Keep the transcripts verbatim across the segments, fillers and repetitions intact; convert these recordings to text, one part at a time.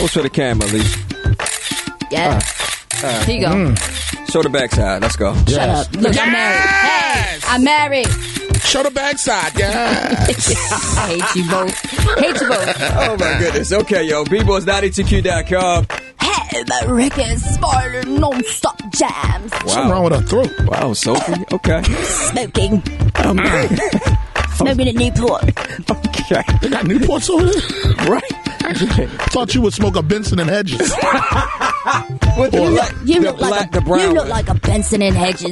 Pose for the camera, Alicia. Yeah. All right. All right. Here you go. Mm. Show the backside. Let's go. Shut Yes. up. Look, Yes. I'm married. Hey, I'm married. Show the backside, yes. I hate you both. Hate you both. Oh, my goodness. Okay, yo. B boys ninety two Q dot com. Hey, Ricky Spartan non-stop jams. Wow. Something wrong with her throat. Wow, Sophie. Okay. Smoking. Um, smoking at Newport. Okay. They got Newports over there? Right. Okay. Thought you would smoke a Benson and Hedges. What the You black, look, you the look black, like the a, brown you look one. like a Benson and Hedges.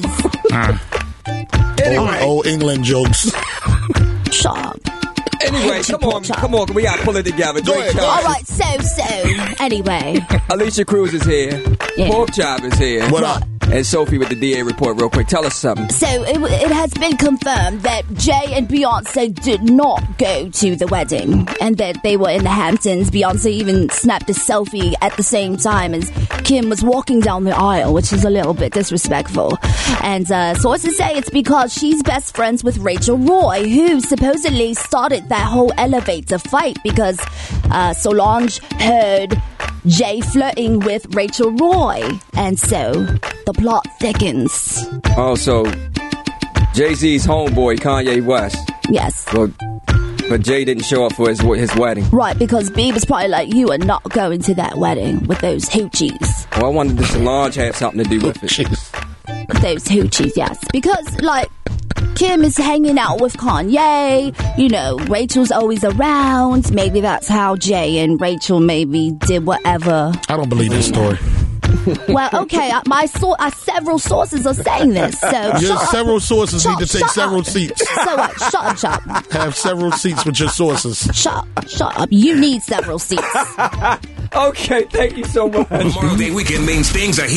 Anyway. Old, old England jokes. Shut up. Anyway, come on, come on. We got to pull it together. Go Drake ahead, go Charles. All right, so, so. Anyway. Alicia Cruz is here. Yeah. Pork Chop is here. What up? And Sophie with the D A report real quick. Tell us something. So it, it has been confirmed that Jay and Beyonce did not go to the wedding and that they were in the Hamptons. Beyonce even snapped a selfie at the same time as Kim was walking down the aisle, which is a little bit disrespectful. And uh, sources say it's because she's best friends with Rachel Roy, who supposedly started that whole elevator fight because uh, Solange heard Jay flirting with Rachel Roy. And so the plot thickens. Oh, so Jay-Z's homeboy, Kanye West. Yes. Well, but Jay didn't show up for his his wedding. Right, because B was probably like, you are not going to that wedding with those hoochies. Well, I wondered if Solange had something to do with it. Jeez. Those hoochies, yes. Because, like, Kim is hanging out with Kanye. You know, Rachel's always around. Maybe that's how Jay and Rachel maybe did whatever. I don't believe this story. Well, okay, uh, my so- uh, several sources are saying this. So Your shut up. several sources Shut- need to take shut several up. seats. So what? Shut up, shut up. Have several seats with your sources. Shut up, shut up. You need several seats. Okay, thank you so much. Memorial Day weekend means things are